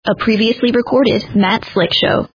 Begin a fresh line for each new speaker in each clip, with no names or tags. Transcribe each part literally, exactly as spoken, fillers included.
A previously recorded Matt Slick Show.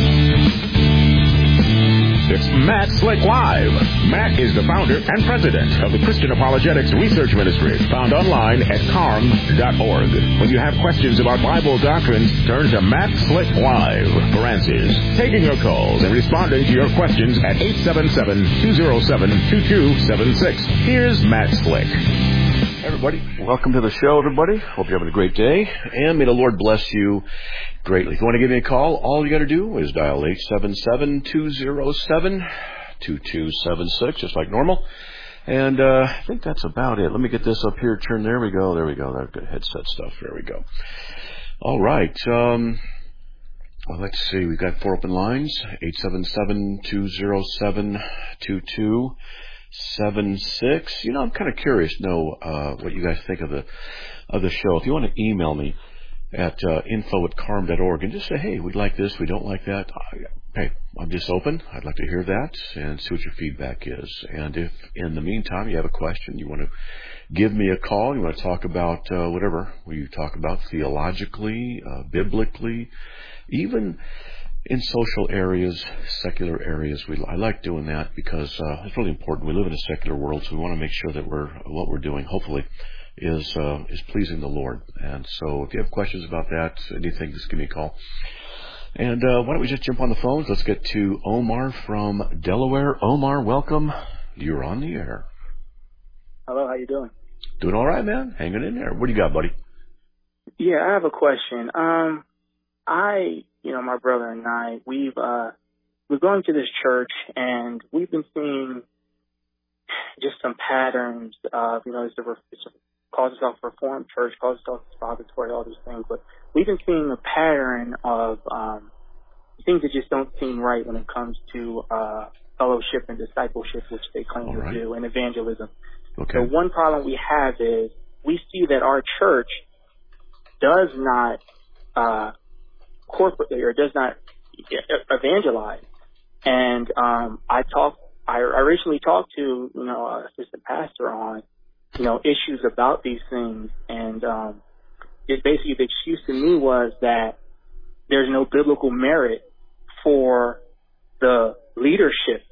It's Matt Slick Live. Matt is the founder and president of the Christian Apologetics Research Ministry, found online at carm dot org. When you have questions about Bible doctrines, turn to Matt Slick Live for answers. Taking your calls and responding to your questions at eight seven seven, two zero seven, two two seven six. Here's Matt Slick.
Hey everybody, welcome to the show, everybody. Hope you're having a great day, and may the Lord bless you greatly. If you want to give me a call, all you got to do is dial eight seven seven, two zero seven, two two seven six, just like normal. And uh, I think that's about it. Let me get this up here. Turn. There we go. There we go. That good headset stuff. There we go. All right. Um, well, let's see. We've got four open lines: eight seven seven, two zero seven, two two seven six. You know, I'm kind of curious to know uh, what you guys think of the of the show. If you want to email me at uh, info at carm dot org and just say, hey, we like this, we don't like that. Hey, I'm just open. I'd like to hear that and see what your feedback is. And if in the meantime you have a question, you want to give me a call, you want to talk about uh, whatever we talk about theologically, uh, biblically, even in social areas, secular areas. We, I like doing that because uh, it's really important. We live in a secular world, so we want to make sure that we're what we're doing, hopefully, is uh, is pleasing the Lord. And so if you have questions about that, anything, just give me a call. And uh, why don't we just jump on the phones? Let's get to Omar from Delaware. Omar, welcome. You're on the air.
Hello, how you doing?
Doing all right, man. Hanging in there. What do you got, buddy?
Yeah, I have a question. Um, I, you know, my brother and I, we've uh, we're going to this church, and we've been seeing just some patterns of, you know, it's a, it's a calls itself Reformed Church, calls itself expository, all these things, but we've been seeing a pattern of um, things that just don't seem right when it comes to uh, fellowship and discipleship, which they claim all to right. do, and evangelism.
Okay.
So one problem we have is we see that our church does not uh, corporately or does not evangelize. And um, I talked, I, I recently talked to, you know, an assistant pastor on, you know, issues about these things. And um, it basically, the excuse to me was that there's no biblical merit for the leadership.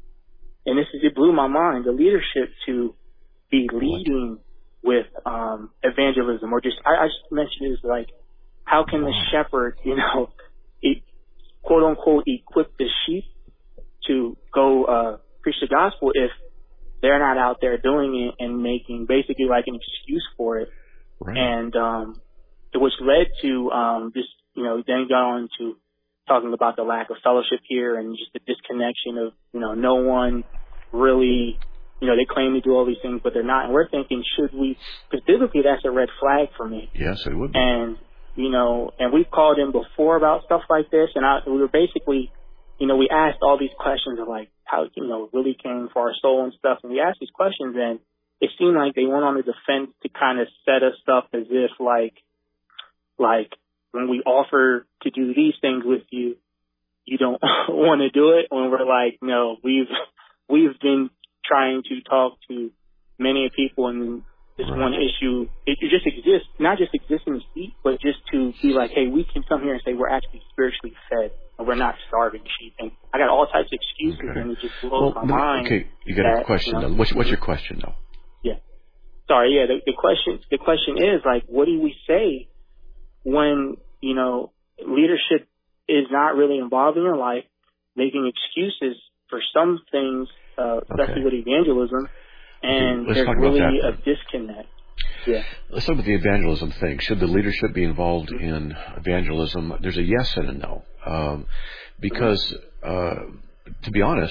And this is, it blew my mind, the leadership to be leading with um, evangelism, or just, I, I just mentioned is like, how can the shepherd, you know, e- quote unquote, equip the sheep to go uh, preach the gospel if they're not out there doing it and making basically like an excuse for it.
Right.
And um, which led to um, just, you know, then got on to talking about the lack of fellowship here and just the disconnection of, you know, no one really, you know, they claim to do all these things, but they're not. And we're thinking, should we, because biblically that's a red flag for me.
Yes, it would be.
And, you know, and we've called in before about stuff like this, and I, we were basically, you know, we asked all these questions of like how, you know, really came for our soul and stuff, and we asked these questions, and it seemed like they went on the defense to kind of set us up as if like, like when we offer to do these things with you, you don't want to do it. When we're like, no, we've we've been trying to talk to many people, and this right. one issue, it, it just exists, not just exists in the seat, but just to be like, hey, we can come here and say we're actually spiritually fed and we're not starving sheep. And I got all types of excuses, okay. and it just blows
well,
my mind.
Okay, you got that, a question, you know, though. What's, what's your question, though?
Yeah. Sorry, yeah, the, the question, the question is, like, what do we say when, you know, leadership is not really involved in your life, making excuses for some things, uh, especially okay. with evangelism, and
okay,
there's really a disconnect. Yeah.
Let's talk about the evangelism thing. Should the leadership be involved in evangelism? There's a yes and a no. Um, because, uh, to be honest,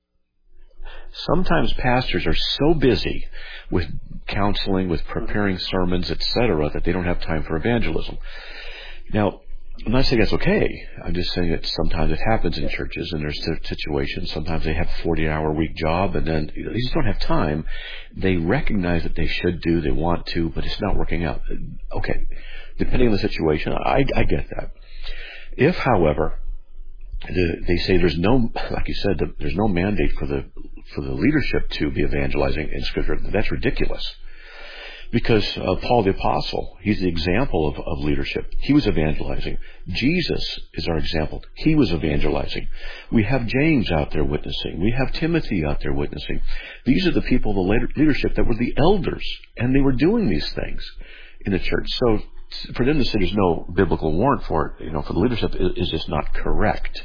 sometimes pastors are so busy with counseling, with preparing sermons, et cetera, that they don't have time for evangelism. Now, I'm not saying that's okay. I'm just saying that sometimes it happens in churches, and there's situations. Sometimes they have a forty-hour week job, and then they just don't have time. They recognize that they should do, they want to, but it's not working out. Okay, depending on the situation, I, I get that. If, however, the, they say there's no, like you said, the, there's no mandate for the for the leadership to be evangelizing in Scripture, that's ridiculous. Because uh, Paul the Apostle, he's the example of, of leadership. He was evangelizing. Jesus is our example. He was evangelizing. We have James out there witnessing. We have Timothy out there witnessing. These are the people, the leadership that were the elders, and they were doing these things in the church. So for them to say there's no biblical warrant for it, you know, for the leadership, is just not correct.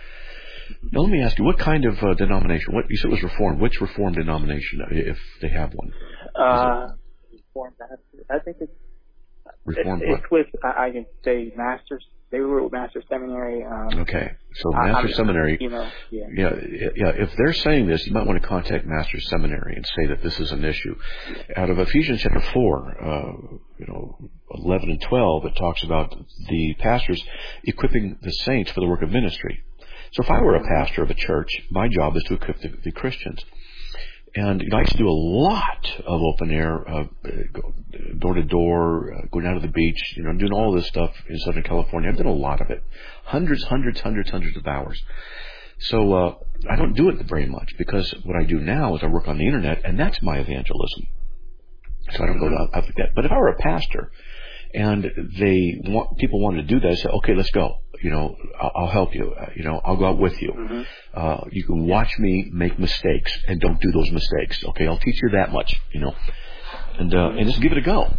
Now let me ask you, what kind of uh, denomination? What you said was Reformed. Which Reformed denomination, if they have one?
Uh, Reformed Baptist. I think it's
Reformed.
It's, it's with I, I can say Masters. They were with Master Seminary. Um,
okay, so Master
I,
Seminary.
You know, yeah.
yeah, yeah. If they're saying this, you might want to contact Master Seminary and say that this is an issue. Out of Ephesians chapter four, uh, you know, eleven and twelve, it talks about the pastors equipping the saints for the work of ministry. So if I were a pastor of a church, my job is to equip the, the Christians. And you know, I used to do a lot of open air, uh, door to door, uh, going down to the beach, you know, doing all this stuff in Southern California. I've done a lot of it. Hundreds, hundreds, hundreds, hundreds of hours. So uh, I don't do it very much because what I do now is I work on the internet, and that's my evangelism. So I don't go out like that. But if I were a pastor and they want, people wanted to do that, I say, okay, let's go. You know, I'll, I'll help you. Uh, you know, I'll go out with you. Mm-hmm. Uh, you can watch me make mistakes and don't do those mistakes. Okay, I'll teach you that much. You know, and uh, and just give it a go.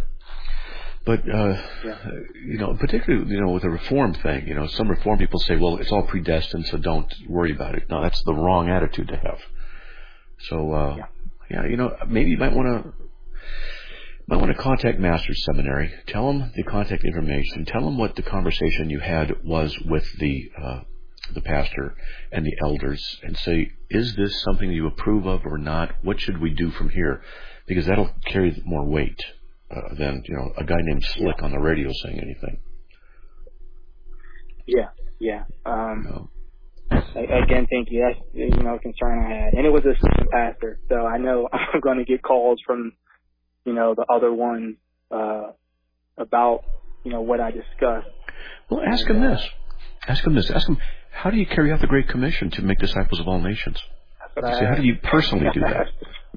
But uh, yeah. you know, particularly you know with the Reform thing, you know, some Reform people say, well, it's all predestined, so don't worry about it. No, that's the wrong attitude to have. So uh, yeah. yeah, you know, maybe you might want to. I want to contact Master's Seminary. Tell them the contact information. Tell them what the conversation you had was with the uh, the pastor and the elders, and say, is this something you approve of or not? What should we do from here? Because that'll carry more weight uh, than you know a guy named Slick yeah. on the radio saying anything.
Yeah, yeah. Um, no. Again, thank you. That's you know a concern I had, and it was a assistant pastor, so I know I'm going to get calls from. You know, the other one, uh, about, you know, what I discussed.
Well, ask him this. Ask him this. Ask him, how do you carry out the Great Commission to make disciples of all nations?
That's what I
See, how do you personally do that?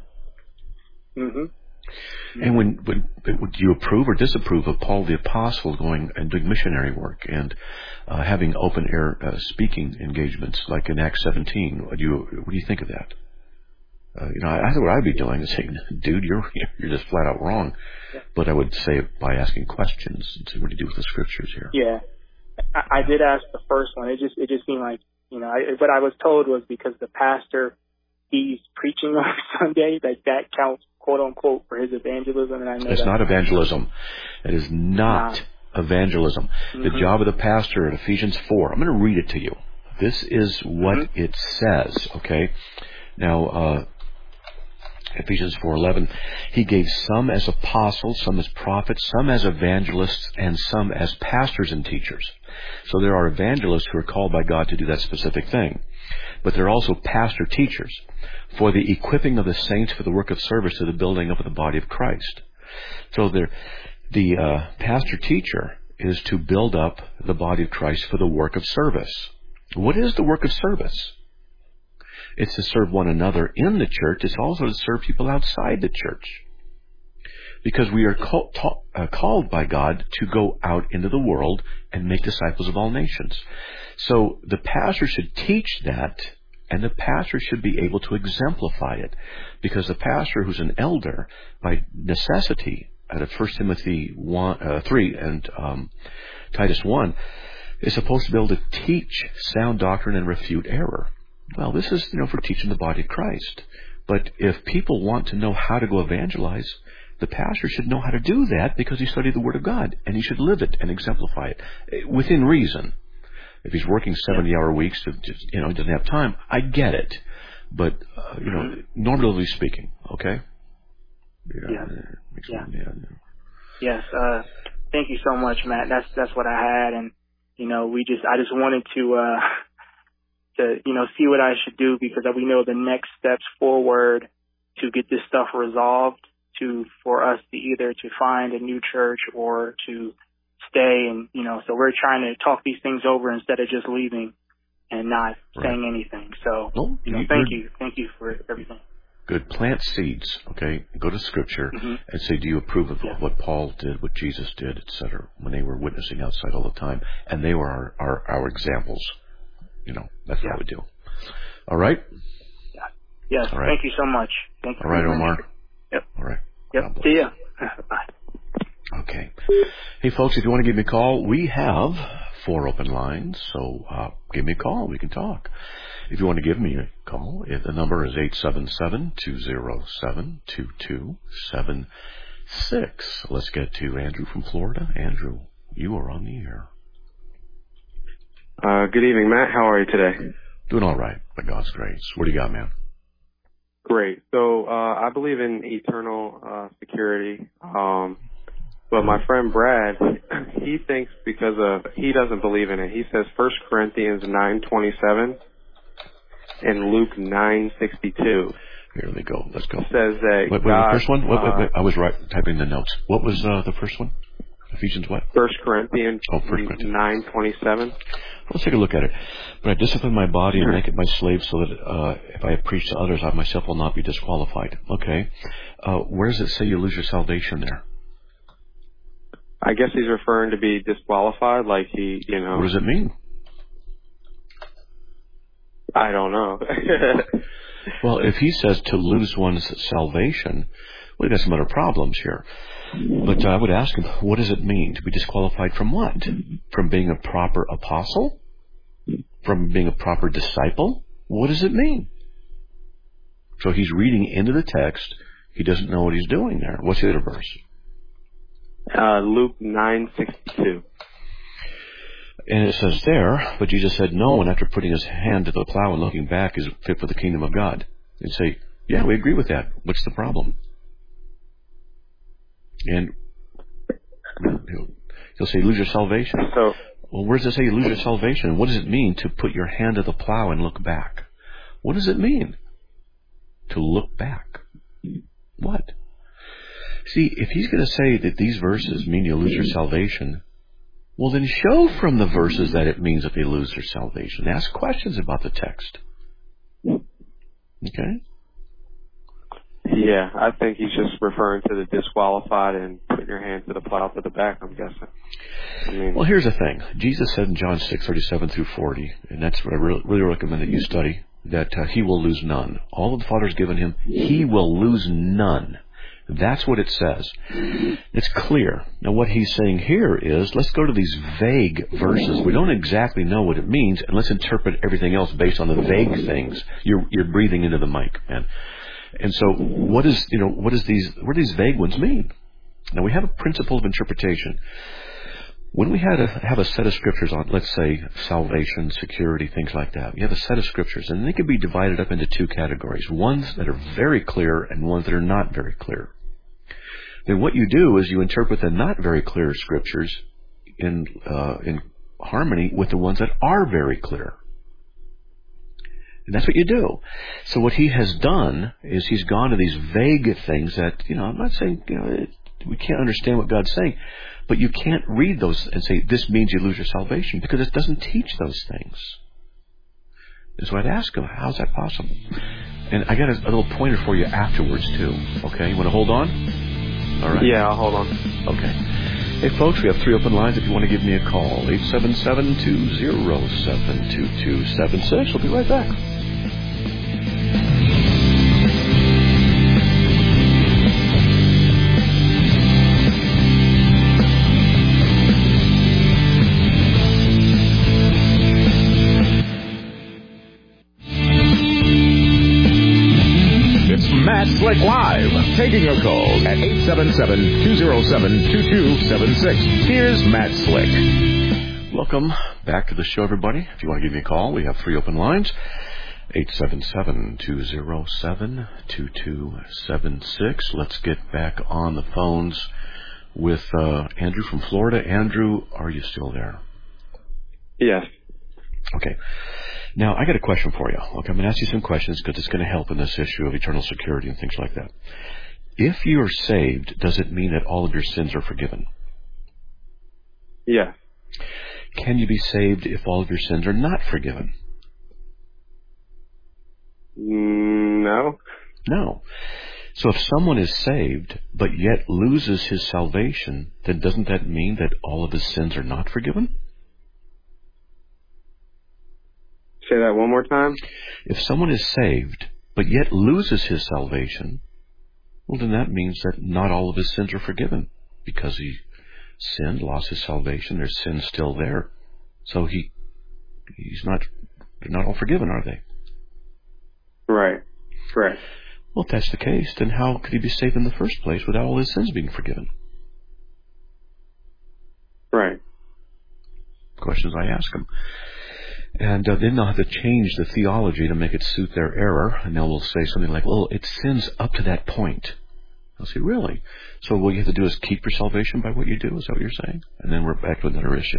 mm-hmm.
And when, when, do you approve or disapprove of Paul the Apostle going and doing missionary work and uh, having open air uh, speaking engagements like in Acts seventeen? What do you, what do you think of that? Uh, you know, I, I think what I'd be doing is saying, dude, you're you're just flat out wrong. Yeah. But I would say it by asking questions and see what do you do with the scriptures here.
Yeah, I, I did ask the first one. It just it just seemed like you know, I, what I was told was because the pastor he's preaching on Sunday, that that counts quote unquote for his evangelism. And I know
it's
that's
not evangelism. It is not nah. evangelism. Mm-hmm. The job of the pastor in Ephesians four. I'm going to read it to you. This is what mm-hmm. it says. Okay, now. uh Ephesians four eleven, he gave some as apostles, some as prophets, some as evangelists, and some as pastors and teachers. So there are evangelists who are called by God to do that specific thing. But there are also pastor teachers for the equipping of the saints for the work of service to the building up of the body of Christ. So there, the uh, pastor teacher is to build up the body of Christ for the work of service. What is the work of service? It's to serve one another in the church. It's also to serve people outside the church. Because we are call, ta- uh, called by God to go out into the world and make disciples of all nations. So the pastor should teach that, and the pastor should be able to exemplify it. Because the pastor who's an elder, by necessity, out of First Timothy one, uh, three and um, Titus one, is supposed to be able to teach sound doctrine and refute error. Well, this is, you know, for teaching the body of Christ. But if people want to know how to go evangelize, the pastor should know how to do that because he studied the Word of God, and he should live it and exemplify it within reason. If he's working seventy-hour weeks, to just, you know, he doesn't have time, I get it. But, uh, you know, normally speaking, okay?
Yeah. Yeah. yeah. Yes. Uh, thank you so much, Matt. That's that's what I had, and you know, we just I just wanted to. Uh, to, you know, see what I should do because we know the next steps forward to get this stuff resolved to, for us to either to find a new church or to stay and, you know, so we're trying to talk these things over instead of just leaving and not right. saying anything. So, well, you know, thank you. Thank you for everything.
Good. Plant seeds, okay? Go to Scripture
Mm-hmm.
and say, do you approve of
Yeah.
what Paul did, what Jesus did, et cetera, when they were witnessing outside all the time? And they were our, our, our examples. You know, that's
Yeah.
what we do. All right?
Yeah. Yes.
All right.
Thank you so much. Thank you.
All right,
very
Omar.
much. Yep.
All right.
Yep.
God bless.
See ya. Bye.
Okay. Hey, folks, if you want to give me a call, we have four open lines, so uh, give me a call. We can talk. If you want to give me a call, the number is eight seven seven, two zero seven, two two seven six. Let's get to Andrew from Florida. Andrew, you are on the air.
Uh, good evening, Matt. How are you today?
Doing all right, by God's grace. What do you got, man?
Great. So, uh, I believe in eternal, uh, security. Um, but my friend Brad, he thinks because of, he doesn't believe in it. He says First Corinthians nine twenty-seven and Luke nine sixty-two.
Here they go. Let's go.
Says that
Wait, wait,
God,
the first one? Wait, wait, wait.
uh,
I was right, typing the notes. What was uh, the first one? Ephesians what?
First Corinthians,
Oh, First Corinthians.
nine twenty-seven.
Let's take a look at it. But I discipline my body and make it my slave so that uh, if I preach to others, I myself will not be disqualified. Okay. Uh, where does it say you lose your salvation there?
I guess he's referring to be disqualified, like he, you know.
What does it mean?
I don't know.
Well, if he says to lose one's salvation, well, he got some other problems here. But uh, I would ask him, what does it mean to be disqualified from what? From being a proper apostle? From being a proper disciple? What does it mean? So he's reading into the text. He doesn't know what he's doing there. What's the other verse?
Uh, Luke nine sixty-two.
And it says there, but Jesus said, no one after putting his hand to the plow and looking back is fit for the kingdom of God. And say, yeah, we agree with that. What's the problem? And he'll, he'll say, lose your salvation.
So,
well, where does it say you lose your salvation? What does it mean to put your hand to the plow and look back? What does it mean to look back? What? See, if he's going to say that these verses mean you lose your salvation, well, then show from the verses that it means that they lose their salvation. Ask questions about the text. Okay?
yeah, I think he's just referring to the disqualified and putting your hand to the plow to the back, I'm guessing. I mean,
Well, here's the thing. Jesus said in John six thirty-seven through forty, and that's what I really, really recommend that you study, that uh, he will lose none. All that the Father has given him, he will lose none. That's what it says. It's clear. Now, what he's saying here is, let's go to these vague verses. We don't exactly know what it means, and let's interpret everything else based on the vague things. You're, you're breathing into the mic, man. And so, what is, you know, what is these, what do these vague ones mean? Now, we have a principle of interpretation. When we had a, have a set of scriptures on, let's say, salvation, security, things like that, we have a set of scriptures, and they can be divided up into two categories. Ones that are very clear and ones that are not very clear. Then what you do is you interpret the not very clear scriptures in uh, in harmony with the ones that are very clear. And that's what you do. So what he has done is he's gone to these vague things that, you know, I'm not saying, you know, it, we can't understand what God's saying, but you can't read those and say, this means you lose your salvation, because it doesn't teach those things. And so I'd ask him, how's that possible? And I got a, a little pointer for you afterwards, too. Okay, you want to hold on? All right.
yeah, I'll hold on.
Okay. Hey, folks, we have three open lines if you want to give me a call. eight seven seven, two zero seven, two two seven six. We'll be right back.
Matt Slick Live, taking your calls at eight seven seven, two zero seven, two two seven six. Here's Matt Slick.
Welcome back to the show, everybody. If you want to give me a call, we have three open lines. eight seven seven, two zero seven, two two seven six. Let's get back on the phones with uh, Andrew from Florida. Andrew, are you still there?
Yes.
Okay. Now, I got a question for you. Okay, I'm going to ask you some questions because it's going to help in this issue of eternal security and things like that. If you are saved, does it mean that all of your sins are forgiven?
Yeah.
Can you be saved if all of your sins are not forgiven?
Mm, no.
No. So if someone is saved, but yet loses his salvation, then doesn't that mean that all of his sins are not forgiven?
Say that one more time.
If someone is saved, but yet loses his salvation, well, then that means that not all of his sins are forgiven. Because he sinned, lost his salvation, there's sin still there. So he, he's not, they're not all forgiven, are they?
Right. Correct.
Well, if that's the case, then how could he be saved in the first place without all his sins being forgiven?
Right.
Questions I ask them. And uh, then they'll have to change the theology to make it suit their error. And they'll say something like, well, it sins up to that point. I'll say, really? So what you have to do is keep your salvation by what you do? Is that what you're saying? And then we're back to another issue.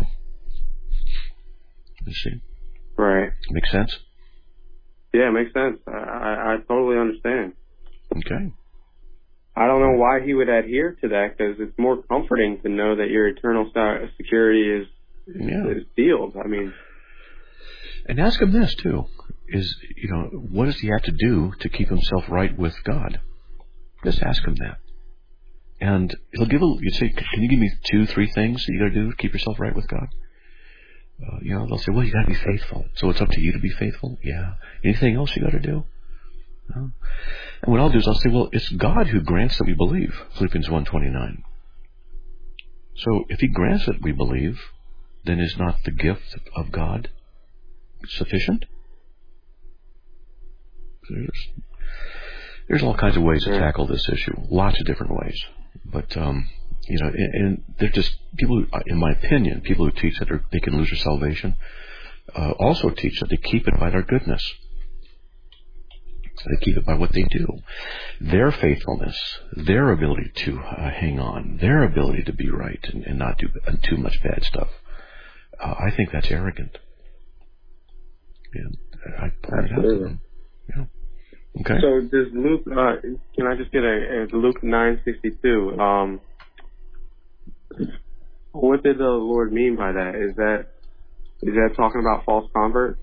You see?
Right.
Make sense?
Yeah, it makes sense. I, I, I totally understand.
Okay.
I don't know why he would adhere to that, because it's more comforting to know that your eternal security is,
yeah.
is sealed. I mean...
And ask him this, too, is, you know, what does he have to do to keep himself right with God? Just ask him that. And he'll give a, you say, can you give me two, three things that you got to do to keep yourself right with God? Uh, you know, they'll say, well, you got to be faithful. So it's up to you to be faithful? Yeah. Anything else you got to do? No. And what I'll do is I'll say, well, it's God who grants that we believe, Philippians one twenty-nine. So if he grants that we believe, then is not the gift of God sufficient? There's, there's all kinds of ways to tackle this issue, lots of different ways. But, um, you know, and, and they're just people who, in my opinion, people who teach that they can lose their salvation, uh, also teach that they keep it by their goodness. They keep it by what they do. Their faithfulness, their ability to uh, hang on, their ability to be right and, and not do too much bad stuff. Uh, I think that's arrogant. And I point it out to them. Yeah. Okay.
So does Luke, uh, can I just get a, a Luke nine sixty-two, um, what did the Lord mean by that? Is that, is that talking about false converts?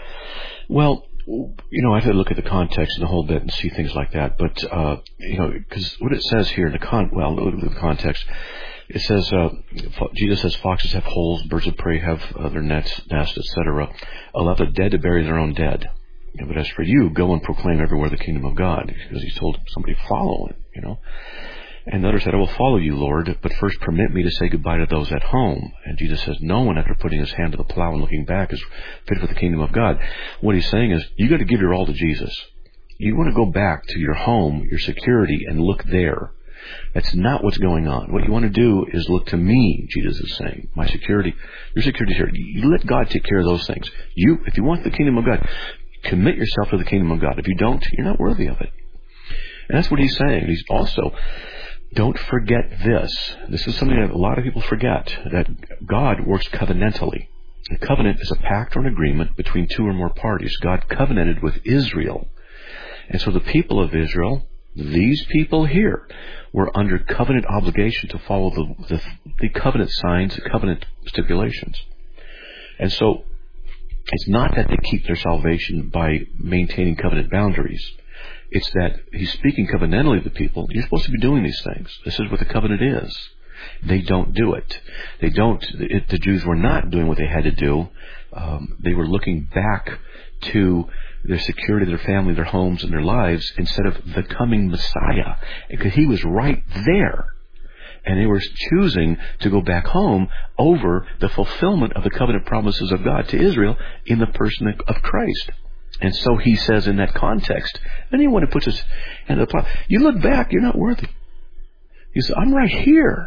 Well, you know, I have to look at the context and the whole bit and see things like that. But, uh, you know, because what it says here in the con, well, look at the context. It says, uh, Jesus says, foxes have holes, birds of prey have uh, their nets, nests, et cetera. Allow the dead to bury their own dead. You know, but as for you, go and proclaim everywhere the kingdom of God. Because he's told somebody, follow him, you know. And the other said, I will follow you, Lord, but first permit me to say goodbye to those at home. And Jesus says, no one, after putting his hand to the plow and looking back, is fit for the kingdom of God. What he's saying is, you got to give your all to Jesus. You want to go back to your home, your security, and look there. That's not what's going on. What you want to do is look to me, Jesus is saying. My security, your security is here. You let God take care of those things. You, if you want the kingdom of God, commit yourself to the kingdom of God. If you don't, you're not worthy of it. And that's what he's saying. He's also, don't forget this. This is something that a lot of people forget, that God works covenantally. A covenant is a pact or an agreement between two or more parties. God covenanted with Israel. And so the people of Israel, these people here, were under covenant obligation to follow the, the, the covenant signs, the covenant stipulations. And so it's not that they keep their salvation by maintaining covenant boundaries. It's that he's speaking covenantally to people. You're supposed to be doing these things. This is what the covenant is. They don't do it. They don't. It, the Jews were not doing what they had to do. Um, they were looking back to their security, their family, their homes, and their lives instead of the coming Messiah. Because he was right there. And they were choosing to go back home over the fulfillment of the covenant promises of God to Israel in the person of Christ. And so he says in that context, anyone who puts his hand to the plow, you look back, you're not worthy. He says, I'm right here.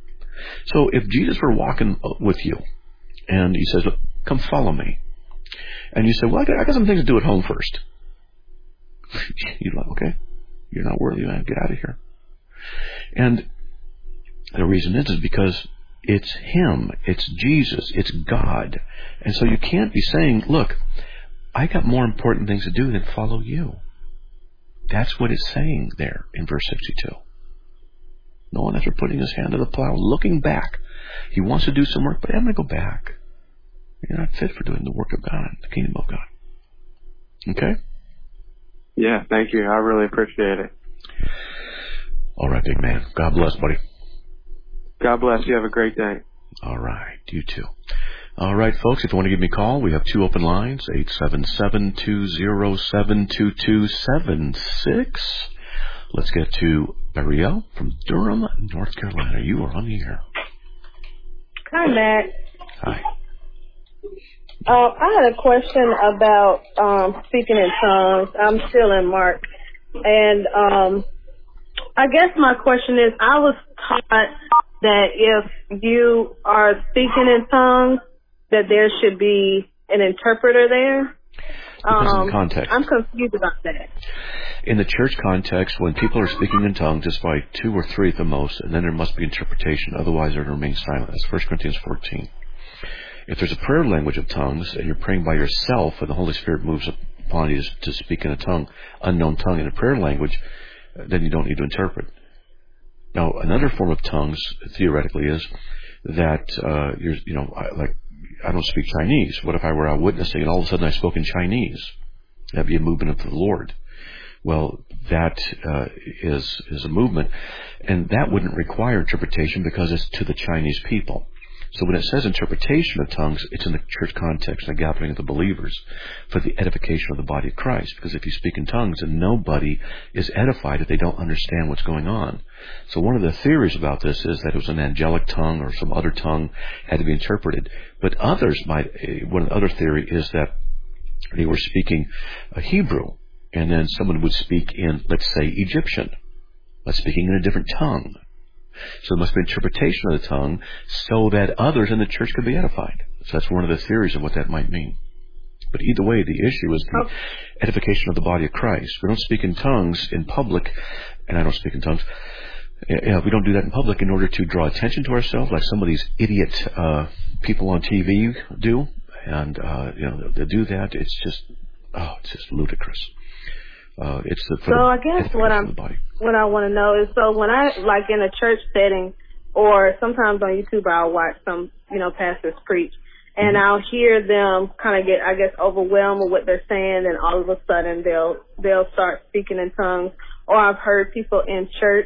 So if Jesus were walking with you and he says, look, come follow me. And you say, well, I got, I got some things to do at home first. You're like, okay, you're not worthy, man. Get out of here. And the reason is, is because it's him, it's Jesus, it's God. And so you can't be saying, look, I got more important things to do than follow you. That's what it's saying there in verse sixty-two. No one after putting his hand to the plow, looking back. He wants to do some work, but I'm going to go back. You're not fit for doing the work of God, the kingdom of God. Okay?
Yeah, thank you. I really appreciate it.
All right, big man. God bless, buddy.
God bless. You have a great day.
All right. You too. All right, folks, if you want to give me a call, we have two open lines, eight seven seven, two zero seven, two two seven six. Let's get to Ariel from Durham, North Carolina. You are on the air.
Hi, Matt.
Hi.
Uh, I had a question about um, speaking in tongues. I'm still in Mark. And um, I guess my question is, I was taught that if you are speaking in tongues, that there should be an interpreter there.
Depends on
Um,
the context.
I'm confused about that.
In the church context, when people are speaking in tongues, it's by two or three at the most, and then there must be interpretation. Otherwise, they're to remain silent. That's First Corinthians fourteen. If there's a prayer language of tongues, and you're praying by yourself, and the Holy Spirit moves upon you to speak in a tongue, unknown tongue in a prayer language, then you don't need to interpret. Now, another form of tongues, theoretically, is that uh, you're, you know, like, I don't speak Chinese. What if I were out witnessing and all of a sudden I spoke in Chinese? That'd be a movement of the Lord. Well, that uh, is is a movement, and that wouldn't require interpretation because it's to the Chinese people. So when it says interpretation of tongues, it's in the church context, the gathering of the believers for the edification of the body of Christ. Because if you speak in tongues, then nobody is edified if they don't understand what's going on. So one of the theories about this is that it was an angelic tongue or some other tongue had to be interpreted. But others might, one other theory is that they were speaking a Hebrew, and then someone would speak in, let's say, Egyptian, but speaking in a different tongue. So there must be interpretation of the tongue so that others in the church could be edified. So that's one of the theories of what that might mean. But either way, the issue is the edification of the body of Christ. We don't speak in tongues in public, and I don't speak in tongues. Yeah, we don't do that in public in order to draw attention to ourselves, like some of these idiot uh, people on T V do. And uh, you know, they do that. It's just, oh, it's just ludicrous. Uh, it's the,
so I guess what I'm what I want to know is, so when I, like, in a church setting, or sometimes on YouTube I'll watch some, you know, pastors preach, and mm-hmm. I'll hear them kind of get, I guess, overwhelmed with what they're saying, and all of a sudden they'll they'll start speaking in tongues. Or I've heard people in church,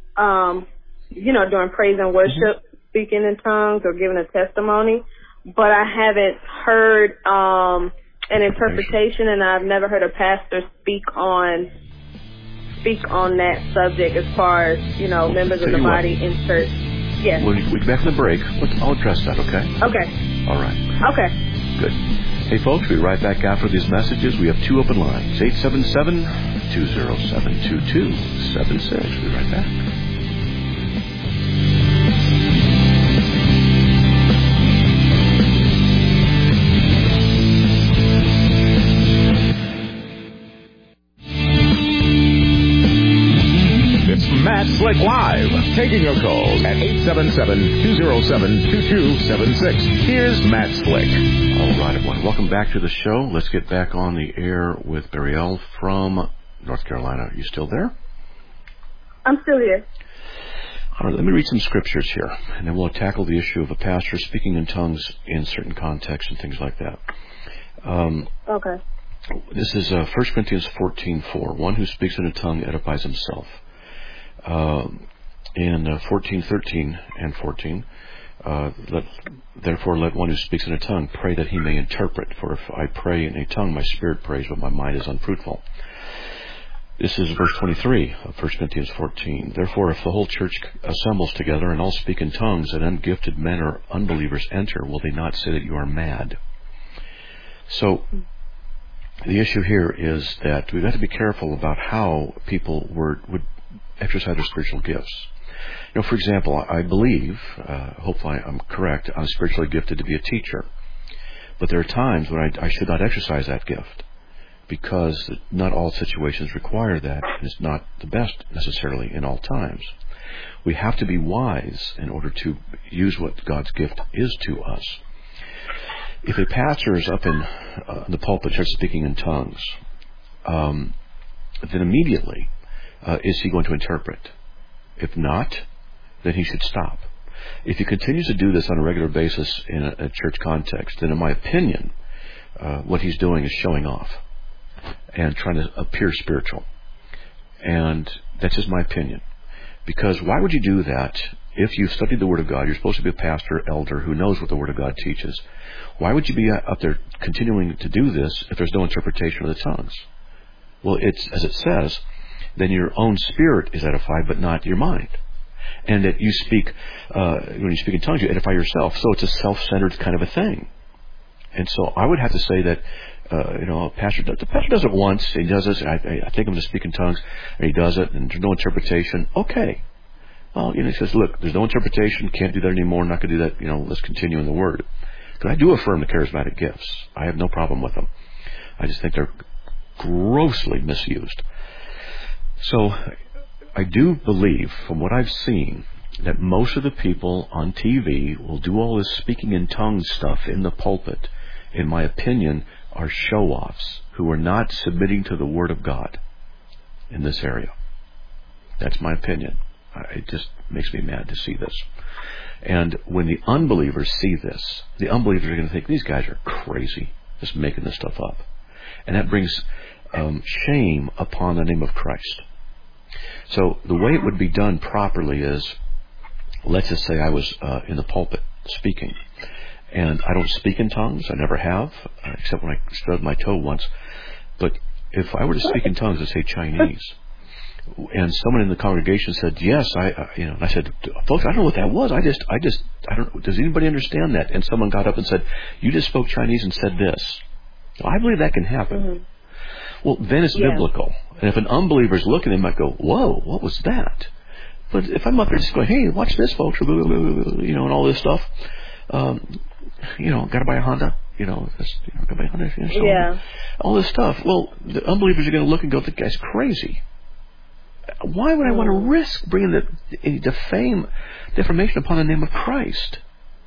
um, you know, doing praise and worship, mm-hmm. speaking in tongues or giving a testimony, but I haven't heard um, an interpretation, and I've never heard a pastor speak on speak on that subject as far as, you know, members of the body in church. Yes.
When we get back from the break, I'll address that, okay?
Okay.
All right.
Okay.
Good. Hey, folks, we'll be right back after these messages. We have two open lines, eight seven seven, two zero seven, two two seven six. We'll be right back.
Matt Slick Live, taking your calls at eight seven seven, two zero seven, two two seven six. Here's Matt Slick.
All right, everyone. Welcome back to the show. Let's get back on the air with Bariel from North Carolina. Are you still there?
I'm still here.
All right, let me read some scriptures here, and then we'll tackle the issue of a pastor speaking in tongues in certain contexts and things like that. Um,
okay.
This is uh, First Corinthians fourteen four. One who speaks in a tongue edifies himself. Uh, in uh, fourteen thirteen and fourteen, uh, let, therefore let one who speaks in a tongue pray that he may interpret. For if I pray in a tongue, my spirit prays, but my mind is unfruitful. This is verse twenty-three of First Corinthians fourteen. Therefore, if the whole church assembles together and all speak in tongues, and ungifted men or unbelievers enter, will they not say that you are mad? So, the issue here is that we've got to be careful about how people were, would exercise their spiritual gifts. You know, for example, I believe, uh, hopefully I'm correct, I'm spiritually gifted to be a teacher. But there are times when I, I should not exercise that gift, because not all situations require that, and it's not the best necessarily in all times. We have to be wise in order to use what God's gift is to us. If a pastor is up in uh, the pulpit starts speaking in tongues, um, then immediately uh, is he going to interpret? If not, then he should stop. If he continues to do this on a regular basis in a, a church context, then in my opinion, uh, what he's doing is showing off. and trying to appear spiritual. And that's just my opinion. Because why would you do that if you've studied the Word of God? You're supposed to be a pastor, elder who knows what the Word of God teaches. Why would you be up there continuing to do this if there's no interpretation of the tongues? Well, it's as it says, then your own spirit is edified, but not your mind. And that you speak, uh, when you speak in tongues, you edify yourself. So it's a self-centered kind of a thing. And so I would have to say that, uh, you know, a pastor, the pastor does it once, he does this, I, I think I'm going to speak in tongues, and he does it, and there's no interpretation. Okay. Well, you know, he says, look, there's no interpretation, can't do that anymore, not going to do that, you know, let's continue in the Word. Because I do affirm the charismatic gifts. I have no problem with them. I just think they're grossly misused. So I do believe, from what I've seen, that most of the people on T V will do all this speaking in tongues stuff in the pulpit, in my opinion, are show-offs who are not submitting to the Word of God in this area. That's my opinion. It just makes me mad to see this. And when the unbelievers see this, the unbelievers are going to think, these guys are crazy, just making this stuff up. And that brings um, shame upon the name of Christ. So the way it would be done properly is, let's just say I was uh, in the pulpit speaking, and I don't speak in tongues. I never have, uh, except when I stubbed my toe once. But if I were to speak in tongues, let's say Chinese, and someone in the congregation said, "Yes, I," uh, you know, and I said, "Folks, I don't know what that was. I just, I just, I don't. Does anybody understand that?" And someone got up and said, "You just spoke Chinese and said this." Well, I believe that can happen. Mm-hmm. Well, then it's yeah. biblical. And if an unbeliever's looking, they might go, "Whoa, what was that?" But if I'm up there just going, "Hey, watch this, folks," you know, and all this stuff, um, you know, got to buy a Honda, you know, this, you know, got to buy a Honda, you know, so
yeah.
all this stuff. Well, the unbelievers are going to look and go, "The guy's crazy." Why would I want to risk bringing the defame, defamation upon the name of Christ?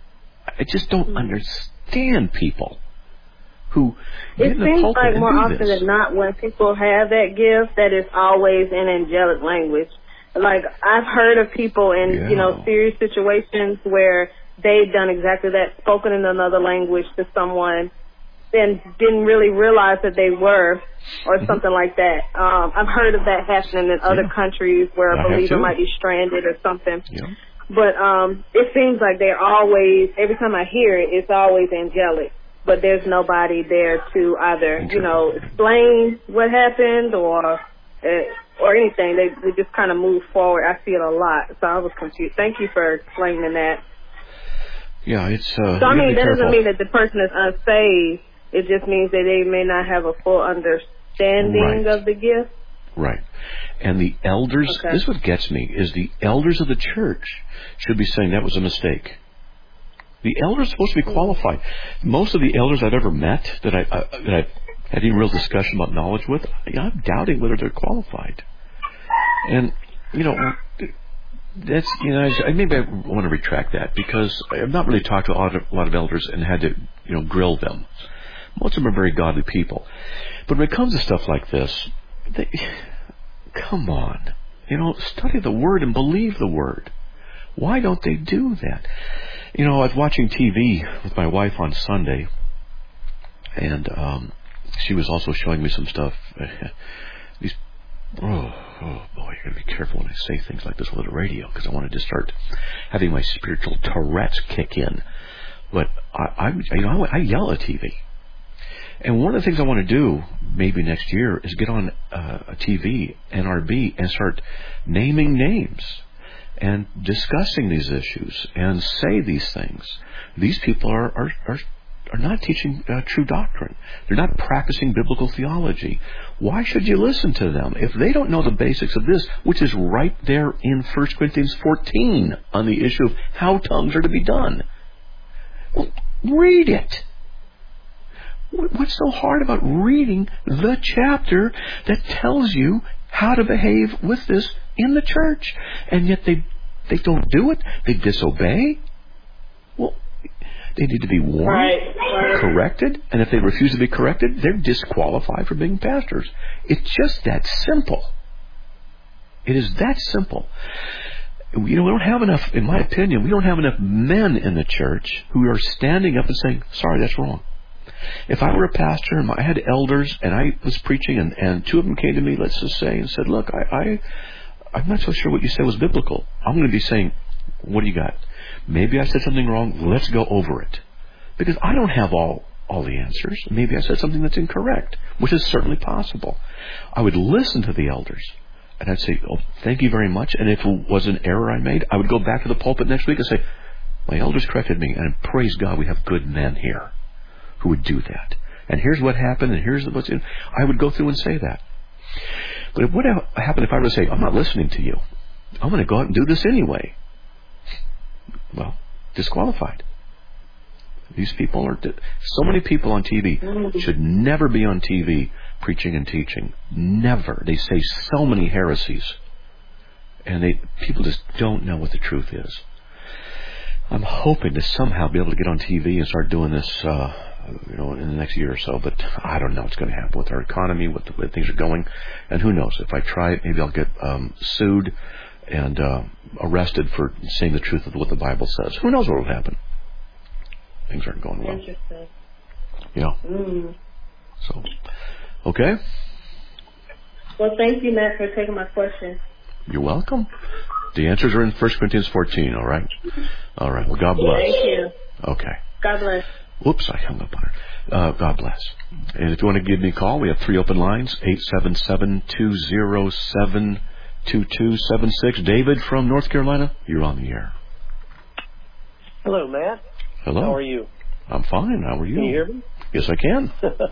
I just don't mm. understand people who
it seems like more often than not, when people have that gift, that it's always in angelic language. Like, I've heard of people in, yeah. you know, serious situations where they've done exactly that, spoken in another language to someone, and didn't really realize that they were, or mm-hmm. something like that. Um, I've heard of that happening in other yeah. countries where a I believer might be stranded or something.
Yeah.
But um, it seems like they're always, every time I hear it, it's always angelic. But there's nobody there to either, you know, explain what happened or uh, or anything. They, they just kind of move forward. I see it a lot, so I was confused. Thank you for explaining that.
Yeah, it's. Uh,
so I mean, that careful. doesn't mean that the person is unsaved. It just means that they may not have a full understanding right. of the gift.
Right. And the elders. Okay. This is what gets me: is the elders of the church should be saying that was a mistake. The elders are supposed to be qualified. Most of the elders I've ever met that I uh, that I've had any real discussion about knowledge with, I'm doubting whether they're qualified. And you know, that's you know, I, maybe I want to retract that because I've not really talked to a lot of, a lot of elders and had to you know grill them. Most of them are very godly people, but when it comes to stuff like this, they, come on, you know, study the Word and believe the Word. Why don't they do that? You know, I was watching T V with my wife on Sunday, and um, she was also showing me some stuff. These, oh, oh boy, you got to be careful when I say things like this over the radio because I wanted to start having my spiritual Tourette's kick in. But I, I you know, I, I yell at T V, and one of the things I want to do maybe next year is get on uh, a T V, N R B, and start naming names and discussing these issues and say these things. These people are are are, are not teaching uh, true doctrine. They're not practicing biblical theology. Why should you listen to them if they don't know the basics of this, which is right there in First Corinthians fourteen on the issue of how tongues are to be done? Well, read it. What's so hard about reading the chapter that tells you how to behave with this in the church? And yet they they don't do it. They disobey. Well, they need to be warned, right, right. corrected, and if they refuse to be corrected, they're disqualified from being pastors. It's just that simple. It is that simple. You know, we don't have enough, in my opinion, we don't have enough men in the church who are standing up and saying, sorry, that's wrong. If I were a pastor and I had elders and I was preaching and, and two of them came to me, let's just say, and said, look, I, I, I'm not so sure what you said was biblical. I'm going to be saying, what do you got? Maybe I said something wrong. Let's go over it. Because I don't have all, all the answers. Maybe I said something that's incorrect, which is certainly possible. I would listen to the elders. And I'd say, oh, thank you very much. And if it was an error I made, I would go back to the pulpit next week and say, my elders corrected me. And praise God, we have good men here who would do that. And here's what happened, and here's what's in. I would go through and say that. But it would have happened if I were to say, I'm not listening to you. I'm going to go out and do this anyway. Well, disqualified. These people are, so many people on T V should never be on T V preaching and teaching. Never. They say so many heresies. And they people just don't know what the truth is. I'm hoping to somehow be able to get on T V and start doing this, uh, you know, in the next year or so. But I don't know what's going to happen with our economy, what the way things are going. And who knows? If I try it, maybe I'll get um, sued and uh, arrested for saying the truth of what the Bible says. Who knows what will happen? Things aren't going well.
Interesting.
Yeah.
Mm.
So, okay.
Well, thank you, Matt, for taking my question.
You're welcome. The answers are in First Corinthians fourteen, all right? All right. Well, God bless.
Thank you.
Okay.
God bless.
Whoops, I hung up on her. Uh, God bless. And if you want to give me a call, we have three open lines, eight seven seven, two zero seven, two two seven six. David from North Carolina, you're on the air.
Hello, Matt.
Hello.
How are you?
I'm fine. How are you?
Can you hear me?
Yes, I can.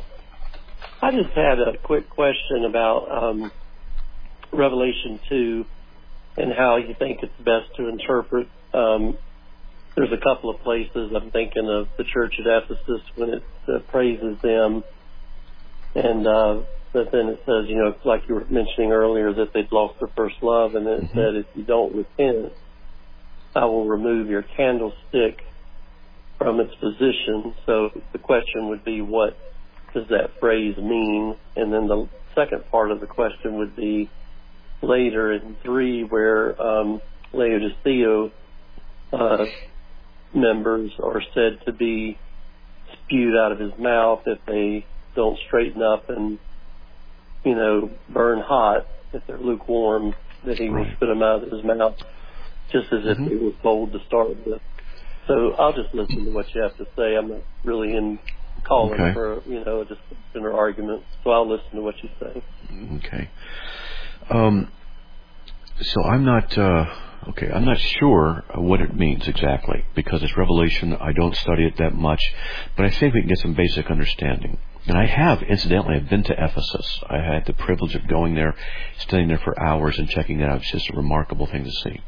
I just had a quick question about um, Revelation two and how you think it's best to interpret. Um, there's a couple of places I'm thinking of the church at Ephesus when it uh, praises them, and uh, but then it says, you know, like you were mentioning earlier, that they'd lost their first love, and then it
Mm-hmm.
said, if you don't repent, I will remove your candlestick from its position. So the question would be, what does that phrase mean? And then the second part of the question would be later in three, where um, Laodicea uh, members are said to be spewed out of his mouth if they don't straighten up and, you know, burn hot. If they're lukewarm, that he will
Right.
spit them out of his mouth, just as if
Mm-hmm.
he was bold to start with. So I'll just listen to what you have to say. I'm not really in calling
Okay.
for, you know, a discussion or argument. So I'll listen to what you say.
Okay. Um, so I'm not, uh, okay, I'm not sure what it means exactly, because it's Revelation. I don't study it that much, but I think we can get some basic understanding. And I have, incidentally, I've been to Ephesus. I had the privilege of going there, staying there for hours and checking it out. It's just a remarkable thing to see.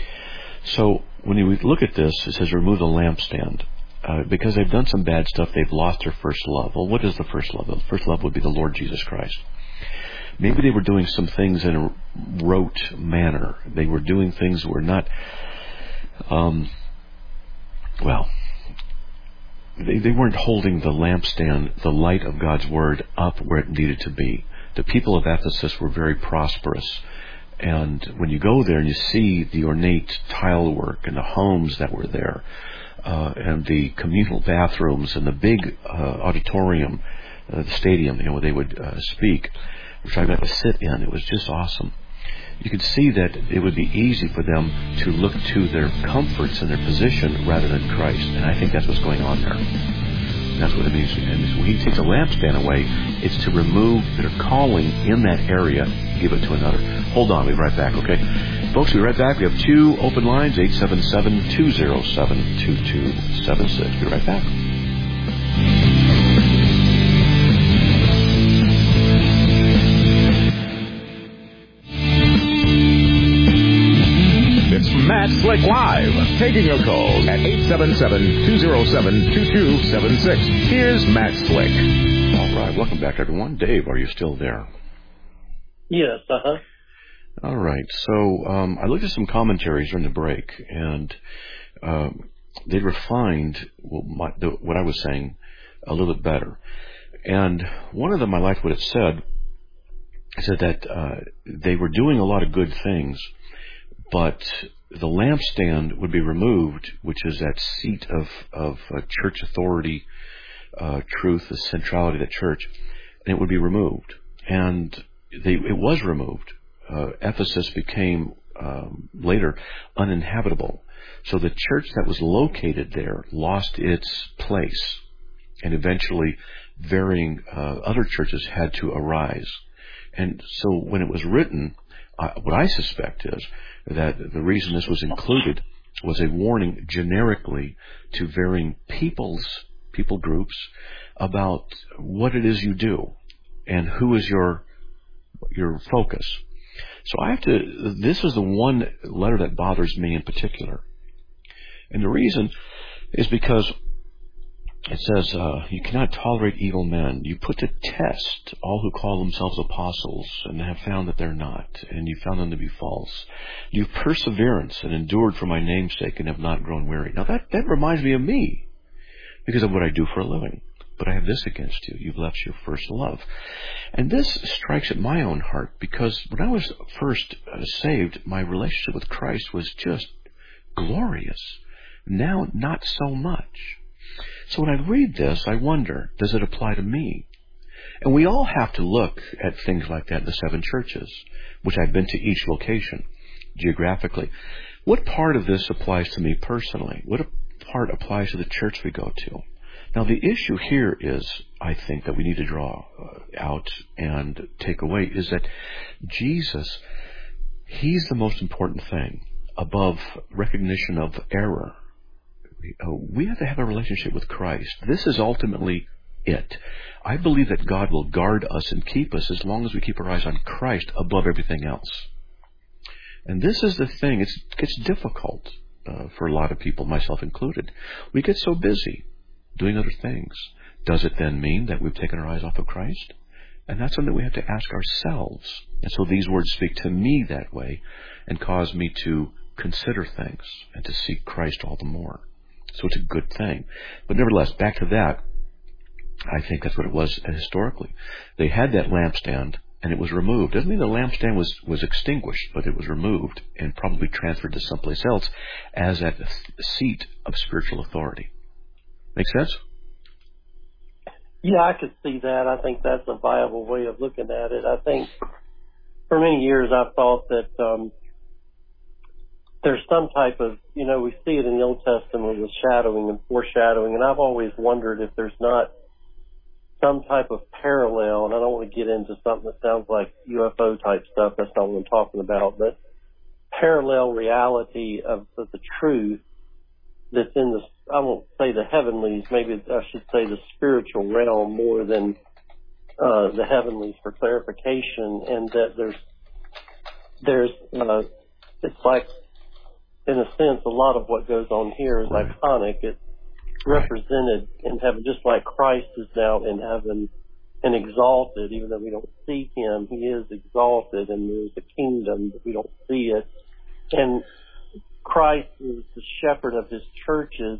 So when you look at this, it says remove the lampstand. Uh, because they've done some bad stuff, they've lost their first love. Well, what is the first love? The first love would be the Lord Jesus Christ. Maybe they were doing some things in a rote manner. They were doing things that were not, um, well, they, they weren't holding the lampstand, the light of God's Word, up where it needed to be. The people of Ephesus were very prosperous. And when you go there and you see the ornate tile work and the homes that were there, uh, and the communal bathrooms and the big uh, auditorium, uh, the stadium, you know, where they would uh, speak, which I got to sit in, it was just awesome. You could see that it would be easy for them to look to their comforts and their position rather than Christ. And I think that's what's going on there. That's what it means. And when he takes a lampstand away, it's to remove their calling in that area, give it to another. Hold on, we'll be right back, okay? Folks, we'll be right back. We have two open lines, eight seven seven, two zero seven, two two seven six. We'll be right back.
It's Matt Slick Live, taking your calls at eight seven seven, two zero seven, two two seven six. Here's Matt Slick.
All right, welcome back, everyone. Dave, are you still there?
Yes, uh-huh.
All right, so um, I looked at some commentaries during the break, and uh, they refined what, my, the, what I was saying a little bit better. And one of them, I liked what it said. It said that uh, they were doing a lot of good things, but the lampstand would be removed, which is that seat of, of uh, church authority, uh, truth, the centrality of the church, and it would be removed. And they, it was removed. Uh, Ephesus became um, later uninhabitable. So the church that was located there lost its place, and eventually varying uh, other churches had to arise. And so when it was written, uh, what I suspect is that the reason this was included was a warning generically to varying peoples, people groups, about what it is you do and who is your your focus. So I have to, this is the one letter that bothers me in particular. And the reason is because it says, uh, you cannot tolerate evil men. You put to test all who call themselves apostles and have found that they're not, and you found them to be false. You've perseverance and endured for my name's sake and have not grown weary. Now that, that reminds me of me because of what I do for a living. But I have this against you. You've left your first love. And this strikes at my own heart because when I was first uh, saved, my relationship with Christ was just glorious. Now, not so much. So when I read this, I wonder, does it apply to me? And we all have to look at things like that in the seven churches, which I've been to each location geographically. What part of this applies to me personally? What part applies to the church we go to? Now, the issue here is, I think, that we need to draw out and take away is that Jesus, He's the most important thing above recognition of error. We have to have a relationship with Christ. This is ultimately it. I believe that God will guard us and keep us as long as we keep our eyes on Christ above everything else. And this is the thing. It's, it gets difficult uh, for a lot of people, myself included. We get so busy doing other things. Does it then mean that we've taken our eyes off of Christ? And that's something we have to ask ourselves. And so these words speak to me that way and cause me to consider things and to seek Christ all the more. So it's a good thing. But nevertheless, back to that, I think that's what it was historically. They had that lampstand and it was removed. Doesn't mean the lampstand was, was extinguished, but it was removed and probably transferred to someplace else as a seat of spiritual authority. Make sense?
Yeah, I could see that. I think that's a viable way of looking at it. I think for many years I've thought that um, there's some type of, you know, we see it in the Old Testament with shadowing and foreshadowing, and I've always wondered if there's not some type of parallel, and I don't want to get into something that sounds like U F O type stuff. That's not what I'm talking about, but parallel reality of, of the truth that's in the, I won't say the heavenlies, maybe I should say the spiritual realm more than uh, the heavenlies for clarification, and that there's, there's, uh, it's like, in a sense, a lot of what goes on here is right. iconic. It's represented in heaven, just like Christ is now in heaven and exalted, even though we don't see Him, He is exalted, and there's a kingdom, but we don't see it. And Christ is the shepherd of His churches.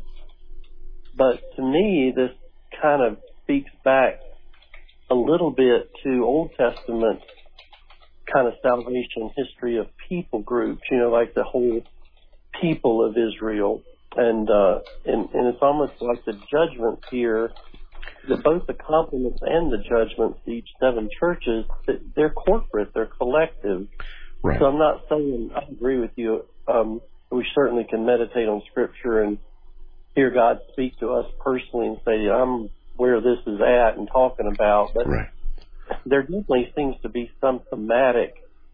But to me, this kind of speaks back a little bit to Old Testament kind of salvation history of people groups, you know, like the whole people of Israel. And, uh, and, and it's almost like the judgments here, that both the compliments and the judgments to each seven churches, they're corporate, they're collective. Right. So I'm not saying, I agree with you, um, we certainly can meditate on Scripture and hear God speak to us personally and say, I'm where this is at and talking about. But right. there definitely seems to be some thematic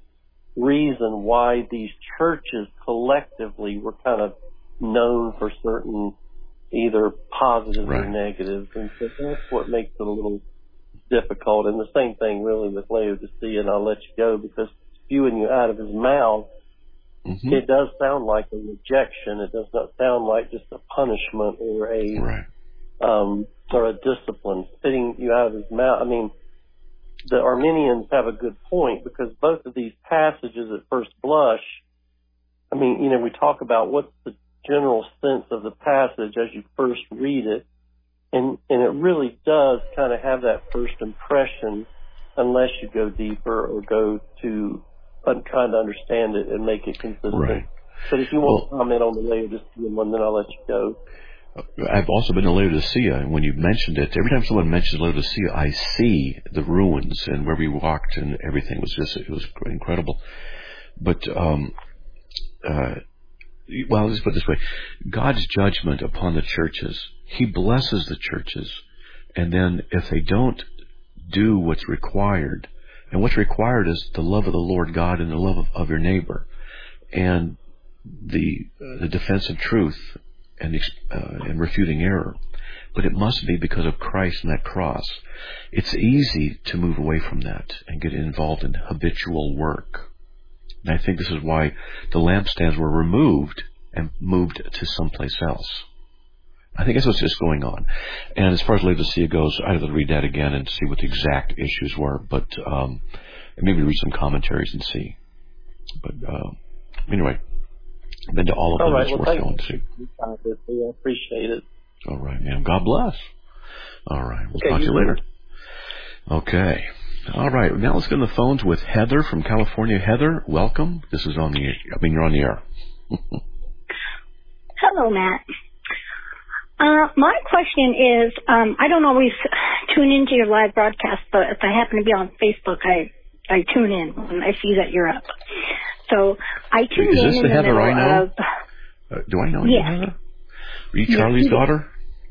reason why these churches collectively were kind of known for certain either positives right. or negatives. And so that's what makes it a little difficult. And the same thing really with Laodicea, and I'll let you go because spewing you out of his mouth, mm-hmm. it does sound like a rejection. It does not sound like just a punishment or a right. um, or a discipline, spitting you out of his mouth. I mean, the Arminians have a good point because both of these passages at first blush, I mean, you know, we talk about what's the general sense of the passage as you first read it, and, and it really does kind of have that first impression unless you go deeper or go to I'm trying to understand it and make it consistent. Right. But if you want well, to comment on the Laodicean one, then I'll let you go.
I've also been to Laodicea, and when you mentioned it, every time someone mentions Laodicea, I see the ruins and where we walked, and everything was just, it was incredible. But, um, uh, well, let's put it this way. God's judgment upon the churches, He blesses the churches, and then if they don't do what's required, and what's required is the love of the Lord God and the love of, of your neighbor, and the uh, the defense of truth, and uh, and refuting error. But it must be because of Christ and that cross. It's easy to move away from that and get involved in habitual work. And I think this is why the lampstands were removed and moved to someplace else. I think that's what's just going on. And as far as Laodicea goes, I have to read that again and see what the exact issues were. But um, maybe read some commentaries and see. But uh, anyway, I've been to all of them.
All right,
it's
well,
worth going to.
I appreciate it.
All right, man. God bless. All right. We'll
okay,
talk to you
you
later. Okay. All right. Now let's get on the phones with Heather from California. Heather, welcome. This is on the air. I mean, you're on the air.
Hello, Matt. Uh, my question is, um, I don't always tune into your live broadcast, but if I happen to be on Facebook, I, I tune in when I see that you're up. So I tuned
is
in
this
in
the
the
Heather
middle
I know?
of...
Uh, do I know
yes.
you, Heather? Are you Charlie's
yes,
daughter?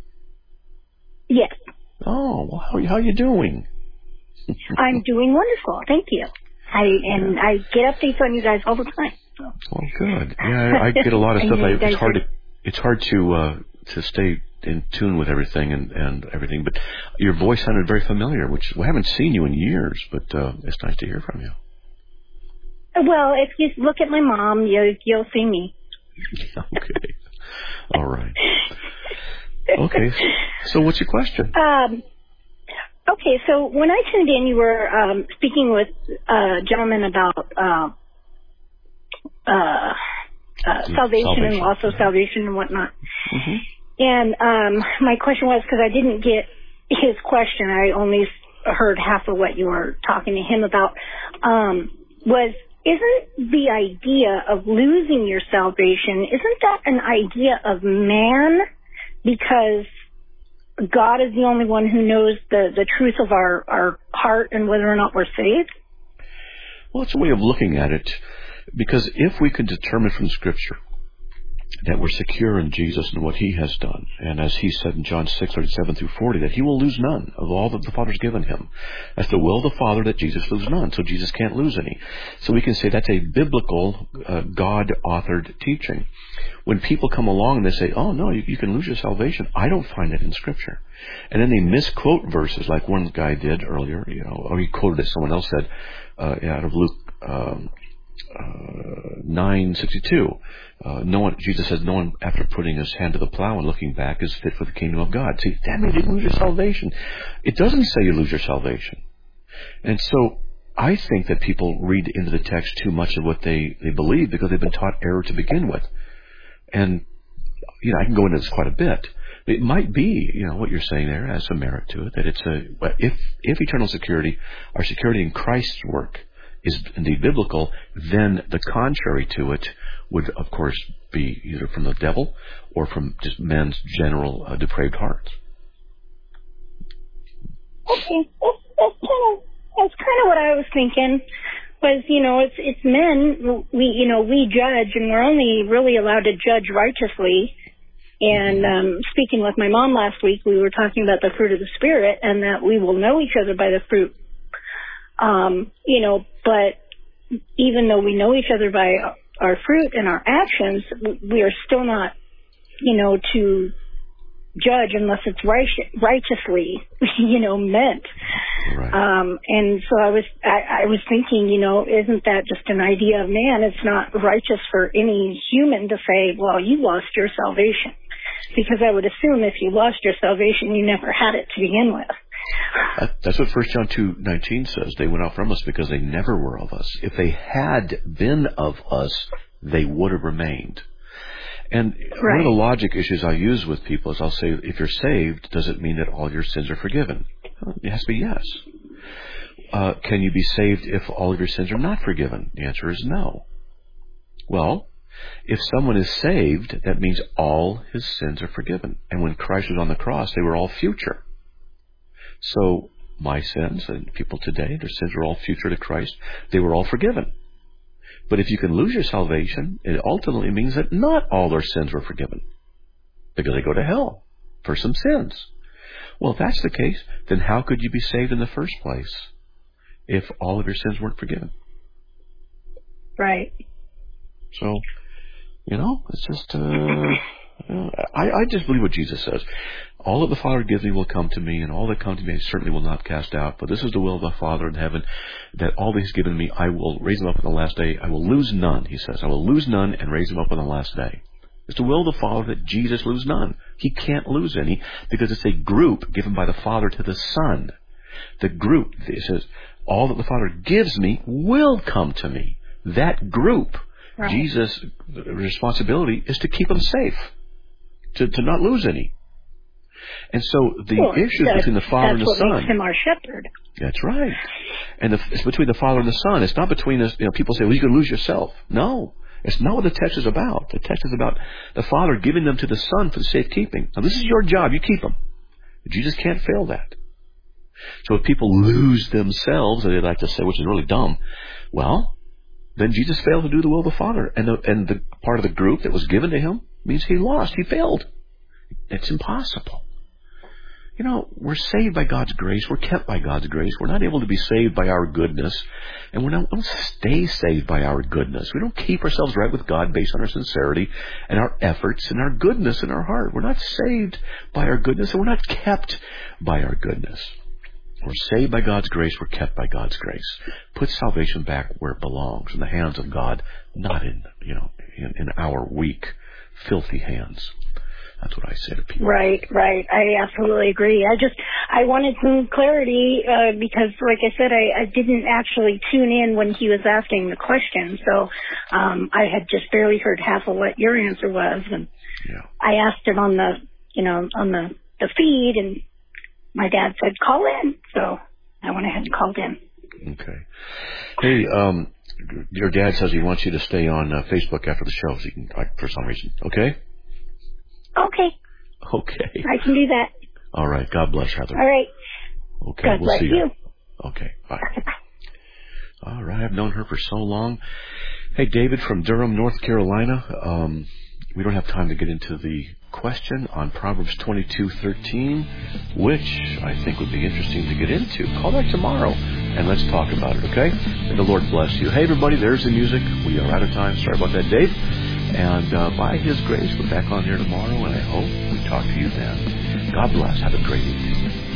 Yes.
Oh, well, how, how are you doing?
I'm doing wonderful. Thank you. I And yeah. I get updates on you guys all the time. So.
Well, good. Yeah, I, I get a lot of stuff. I, it's hard to it's hard to uh, to stay in tune with everything and, and everything. But your voice sounded very familiar, which we haven't seen you in years. But uh, it's nice to hear from you.
Well, if you look at my mom, you, you'll see me.
Okay. All right. Okay. So what's your question?
Um. Okay, so when I tuned in, you were um, speaking with a gentleman about uh, uh, uh, salvation, salvation and loss of salvation and whatnot. Mm-hmm. And um, my question was, because I didn't get his question, I only heard half of what you were talking to him about, um, was, isn't the idea of losing your salvation, isn't that an idea of man? Because God is the only one who knows the, the truth of our, our heart and whether or not we're saved?
Well, it's a way of looking at it, because if we can determine from Scripture that we're secure in Jesus and what He has done, and as He said in John six, thirty-seven through forty, that He will lose none of all that the Father's given Him. That's the will of the Father that Jesus lose none, so Jesus can't lose any. So we can say that's a biblical, uh, God-authored teaching. When people come along and they say, oh, no, you, you can lose your salvation, I don't find it in Scripture. And then they misquote verses like one guy did earlier, you know, or he quoted it, someone else said, uh, out of Luke um, uh, nine sixty-two. Uh, no one, Jesus says, no one, after putting his hand to the plow and looking back, is fit for the kingdom of God. See, that means you lose your salvation. It doesn't say you lose your salvation. And so I think that people read into the text too much of what they, they believe because they've been taught error to begin with. And, you know, I can go into this quite a bit. It might be, you know, what you're saying there has some merit to it, that it's a, if, if eternal security, our security in Christ's work is indeed biblical, then the contrary to it would, of course, be either from the devil or from just men's general uh, depraved hearts.
Okay, that's, that's kind of that's kind of what I was thinking. Was, you know, it's it's men. We you know we judge, and we're only really allowed to judge righteously. And um, speaking with my mom last week, we were talking about the fruit of the Spirit, and that we will know each other by the fruit. Um, you know, but even though we know each other by our fruit and our actions, we are still not, you know, to judge unless it's righteous, righteously, you know, meant.
Right.
Um, and so I was, I, I was thinking, you know, isn't that just an idea of man? It's not righteous for any human to say, well, you lost your salvation. Because I would assume if you lost your salvation, you never had it to begin with.
That's what First John two nineteen says. They went out from us because they never were of us. If they had been of us, they would have remained. And right. One of the logic issues I use with people is I'll say, if you're saved, does it mean that all your sins are forgiven? It has to be yes. Uh, can you be saved if all of your sins are not forgiven? The answer is no. Well, If someone is saved, that means all his sins are forgiven. And when Christ was on the cross, they were all future. So my sins and people today, their sins are all future to Christ. They were all forgiven. But if you can lose your salvation, it ultimately means that not all their sins were forgiven, because they go to hell for some sins. Well, if that's the case, then how could you be saved in the first place if all of your sins weren't forgiven?
Right.
So, you know, it's just, uh, I, I just believe what Jesus says. All that the Father gives me will come to me, and all that come to me I certainly will not cast out. But this is the will of the Father in heaven, that all that He's given me, I will raise them up on the last day. I will lose none, He says. I will lose none and raise them up on the last day. It's the will of the Father that Jesus lose none. He can't lose any, because it's a group given by the Father to the Son. The group, it says, all that the Father gives me will come to me. That group, right. Jesus' responsibility is to keep them safe, to, to not lose any. And so the well, issue is between the Father and the Son.
That's what makes Him our shepherd.
That's right. And the, it's between the Father and the Son. It's not between us. You know, people say, well, you can lose yourself. No. It's not what the text is about. The text is about the Father giving them to the Son for the safekeeping. Now, this is your job. You keep them. Jesus can't fail that. So if people lose themselves, and they like to say, which is really dumb, well, then Jesus failed to do the will of the Father. And the, and the part of the group that was given to Him means He lost. He failed. It's impossible. You know, we're saved by God's grace. We're kept by God's grace. We're not able to be saved by our goodness. And we don't, we don't stay saved by our goodness. We don't keep ourselves right with God based on our sincerity and our efforts and our goodness in our heart. We're not saved by our goodness, and we're not kept by our goodness. We're saved by God's grace. We're kept by God's grace. Put salvation back where it belongs, in the hands of God, not in, you know, in, in our weak, filthy hands. That's what I say to people.
Right, right. I absolutely agree. I just, I wanted some clarity uh, because, like I said, I, I didn't actually tune in when he was asking the question. So um, I had just barely heard half of what your answer was. And
yeah. I
asked it on the, you know, on the, the feed, and my dad said, call in. So I went ahead and called in.
Okay. Hey, um, your dad says he wants you to stay on uh, Facebook after the show, so you can, like, for some reason. Okay?
Okay.
Okay.
I can do that.
All right. God bless, Heather.
All right.
Okay.
God
we'll
bless
see
you.
you. Okay. Bye. All right. I've known her for so long. Hey, David from Durham, North Carolina. Um, we don't have time to get into the question on Proverbs twenty-two thirteen, which I think would be interesting to get into. Call back tomorrow and let's talk about it, okay? May the Lord bless you. Hey, everybody, there's the music. We are out of time. Sorry about that, Dave. And uh, by His grace, we're back on here tomorrow, and I hope we talk to you then. God bless. Have a great evening.